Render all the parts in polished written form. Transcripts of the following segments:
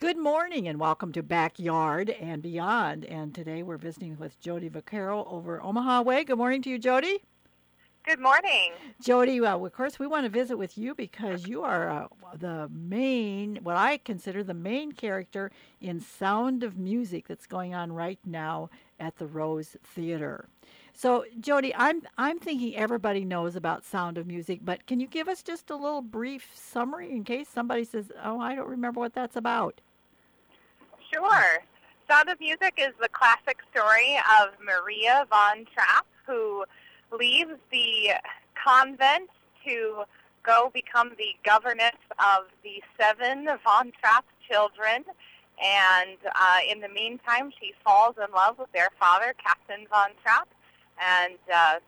Good morning and welcome to Backyard and Beyond. And today we're visiting with Jody Vaccaro over Omaha Way. Good morning to you, Jody. Good morning. Jody, of course, we want to visit with you because you are the main, what I consider the main character in Sound of Music that's going on right now at the Rose Theater. So, Jody, I'm thinking everybody knows about Sound of Music, but can you give us just a little brief summary in case somebody says, "Oh, I don't remember what that's about"? Sure. Sound of Music is the classic story of Maria von Trapp, who leaves the convent to go become the governess of the 7 von Trapp children. And in the meantime, she falls in love with their father, Captain von Trapp. And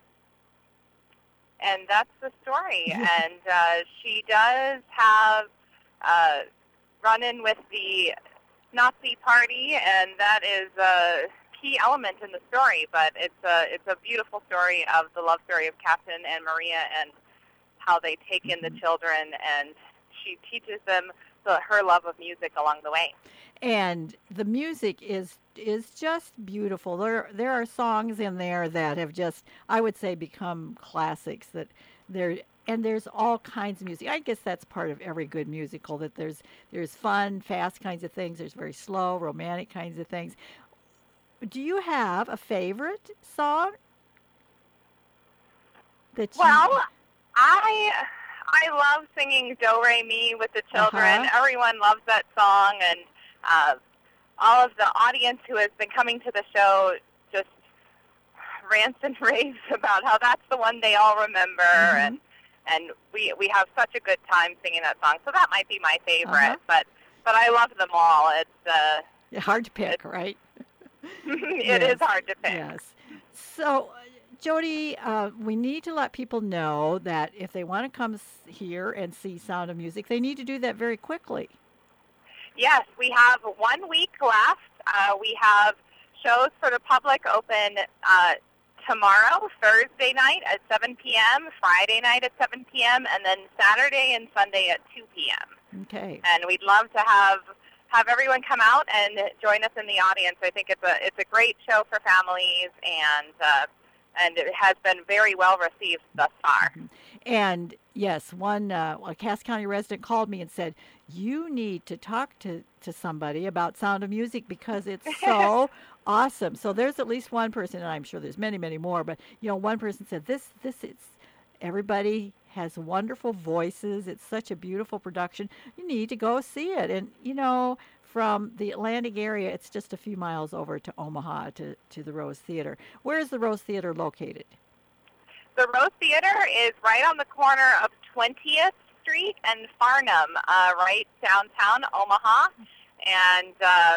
that's the story. And she does have run-in with the Nazi Party, and that is a key element in the story. But it's a beautiful story of the love story of Captain and Maria and how they take in the children, and she teaches them her love of music along the way. And the music is just beautiful. There are songs in there that have just, I would say, become classics. And there's all kinds of music. I guess that's part of every good musical, that there's fun, fast kinds of things. There's very slow, romantic kinds of things. Do you have a favorite song? Well, I love singing Do Re Mi with the children. Uh-huh. Everyone loves that song, and all of the audience who has been coming to the show just rants and raves about how that's the one they all remember, Mm-hmm. and we have such a good time singing that song. So that might be my favorite, Uh-huh. but I love them all. It's hard to pick, right? It is hard to pick. Yes. So, Jody, we need to let people know that if they want to come here and see Sound of Music, they need to do that very quickly. Yes, we have 1 week left. We have shows for the public open tomorrow, Thursday night at 7 p.m., Friday night at 7 p.m., and then Saturday and Sunday at 2 p.m. Okay. And we'd love to have everyone come out and join us in the audience. I think it's a great show for families, and it has been very well received thus far. And yes, a Cass County resident called me and said, "You need to talk to somebody about Sound of Music because it's so awesome." So there's at least one person, and I'm sure there's many, many more, but one person said this is, everybody has wonderful voices. It's such a beautiful production. You need to go see it. And from the Atlantic area, it's just a few miles over to Omaha to the Rose Theater. Where is the Rose Theater located? The Rose Theater is right on the corner of 20th Street and Farnham, right downtown Omaha. And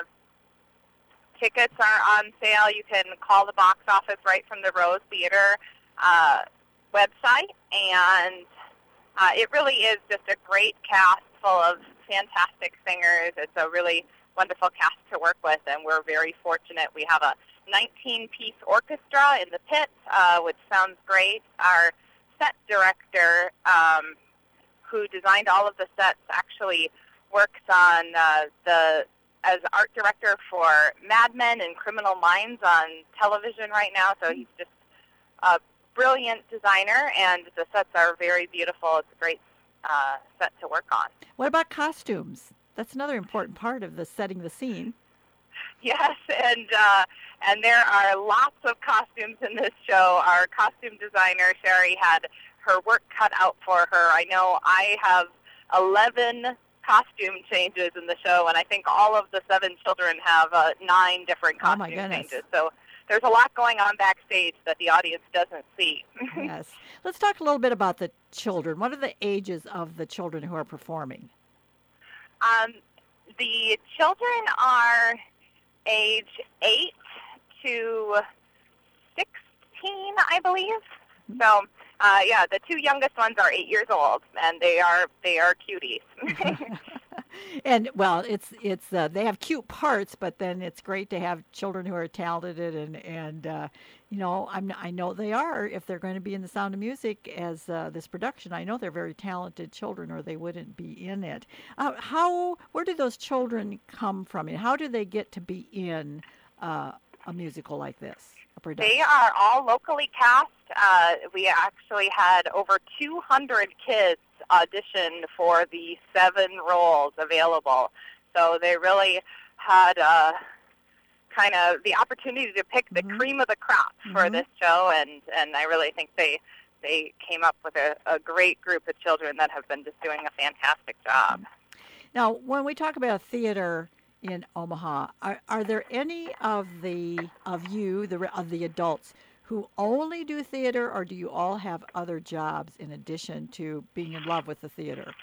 tickets are on sale. You can call the box office right from the Rose Theater website. And it really is just a great cast full of fantastic singers. It's a really wonderful cast to work with, and we're very fortunate. We have a 19-piece orchestra in the pit, which sounds great. Our set director, who designed all of the sets, actually works on as art director for Mad Men and Criminal Minds on television right now. So he's just a brilliant designer, and the sets are very beautiful. It's a great set to work on. What about costumes? That's another important part of the setting the scene. Yes, and there are lots of costumes in this show. Our costume designer, Sherry, had her work cut out for her. I know I have 11 costume changes in the show, and I think all of the 7 children have 9 different costume changes. So there's a lot going on backstage that the audience doesn't see. Yes. Let's talk a little bit about the children. What are the ages of the children who are performing? The children are age 8 to 16, I believe. So, the 2 youngest ones are 8 years old, and they are cuties. And well, it's they have cute parts, but then it's great to have children who are talented and I know they are if they're going to be in The Sound of Music as this production. I know they're very talented children, or they wouldn't be in it. How where do those children come from, and how do they get to be in a musical like this, a They production? are all locally cast. We actually had over 200 kids audition for the 7 roles available. So they really had kind of the opportunity to pick the Mm-hmm. cream of the crop for Mm-hmm. this show, and I really think they came up with a great group of children that have been just doing a fantastic job. Now, when we talk about theater in Omaha, are there any of the adults who only do theater, or do you all have other jobs in addition to being in love with the theater?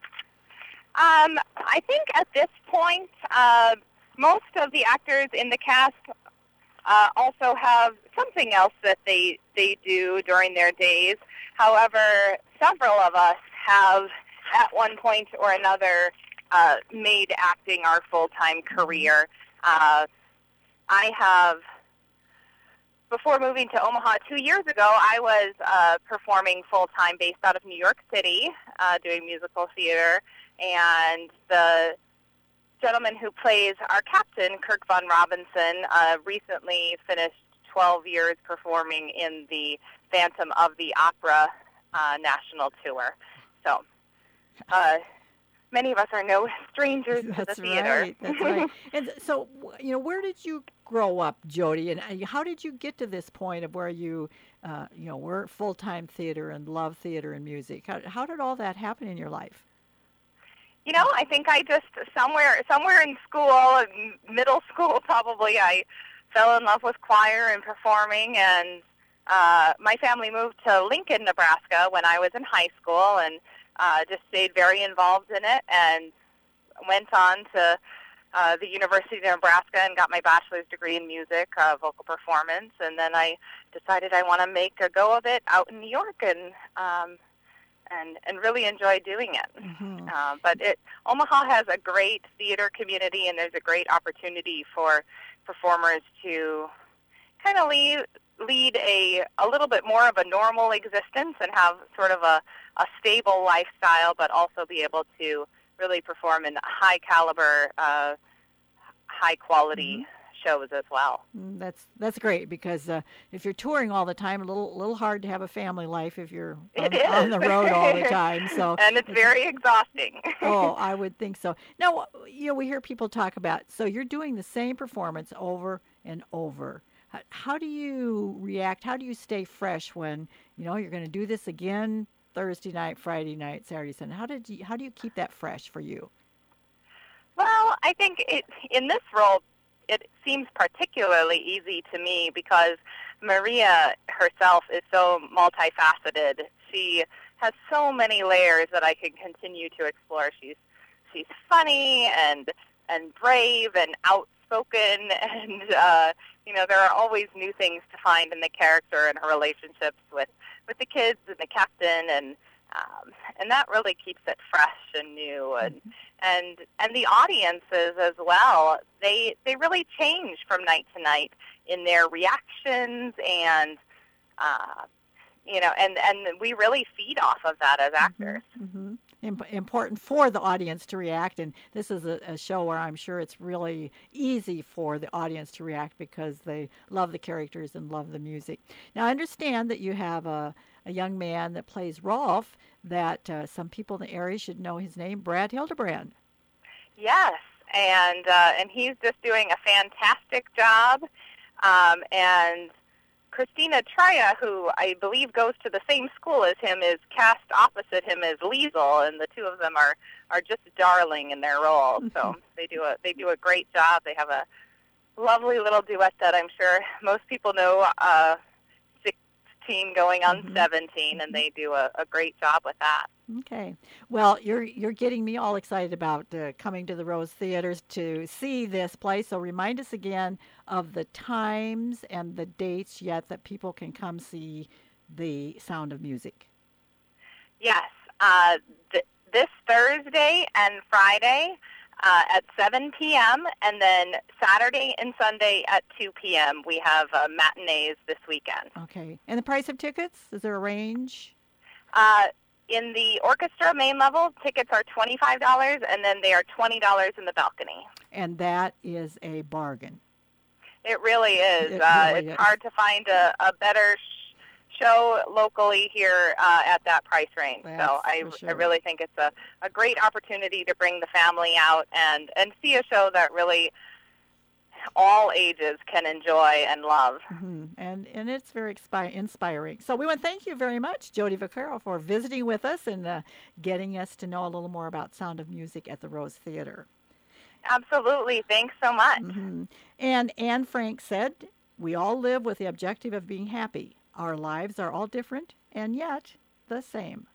I think at this point, most of the actors in the cast also have something else that they do during their days. However, several of us have, at one point or another, made acting our full-time career. I have, before moving to Omaha 2 years ago, I was performing full-time based out of New York City, doing musical theater, and the gentleman who plays our captain, Kirk Von Robinson, recently finished 12 years performing in the Phantom of the Opera national tour. So many of us are no strangers to the That's theater. right. That's right. And so, where did you grow up, Jody? And how did you get to this point of where were full-time theater and love theater and music? How did all that happen in your life? I think I just somewhere in school, in middle school probably, I fell in love with choir and performing, and my family moved to Lincoln, Nebraska when I was in high school, and just stayed very involved in it, and went on to the University of Nebraska and got my bachelor's degree in music, vocal performance, and then I decided I want to make a go of it out in New York, and really enjoy doing it. Hmm. But Omaha has a great theater community, and there's a great opportunity for performers to kind of lead a little bit more of a normal existence and have sort of a stable lifestyle, but also be able to really perform in high caliber, high quality shows as well. That's great because if you're touring all the time, a little hard to have a family life if you're It on the road all the is. time. So And it's very exhausting. oh, I would think so. Now, we hear people talk about, so you're doing the same performance over and over. How do you react? How do you stay fresh when, you're going to do this again Thursday night, Friday night, Saturday, Sunday? How do you keep that fresh for you? Well, I think in this role, it seems particularly easy to me because Maria herself is so multifaceted. She has so many layers that I can continue to explore. She's funny and brave and outspoken, and there are always new things to find in the character and her relationships with the kids and the captain, and that really keeps it fresh and new, and the audiences as well. They really change from night to night in their reactions, and and we really feed off of that as actors. Hmm. Important for the audience to react, and this is a show where I'm sure it's really easy for the audience to react because they love the characters and love the music. Now, I understand that you have a young man that plays Rolf that some people in the area should know his name, Brad Hildebrand. Yes, and he's just doing a fantastic job. And Christina Traya, who I believe goes to the same school as him, is cast opposite him as Liesel, and the two of them are just darling in their roles. So they do a great job. They have a lovely little duet that I'm sure most people know. 16 going on 17, and they do a great job with that. Okay. Well, you're getting me all excited about coming to the Rose Theaters to see this play. So remind us again of the times and the dates yet that people can come see The Sound of Music. Yes, this Thursday and Friday at 7 p.m., and then Saturday and Sunday at 2 p.m. We have matinees this weekend. Okay. And the price of tickets? Is there a range? In the orchestra main level, tickets are $25, and then they are $20 in the balcony. And that is a bargain. It really is. It really it's is. hard to find a better show locally here at that price range. That's So for sure. I really think it's a great opportunity to bring the family out and see a show that really all ages can enjoy and love. Mm-hmm. And it's very inspiring. So we want to thank you very much, Jody Vaccaro, for visiting with us and getting us to know a little more about Sound of Music at the Rose Theater. Absolutely. Thanks so much. Mm-hmm. And Anne Frank said, we all live with the objective of being happy. Our lives are all different and yet the same.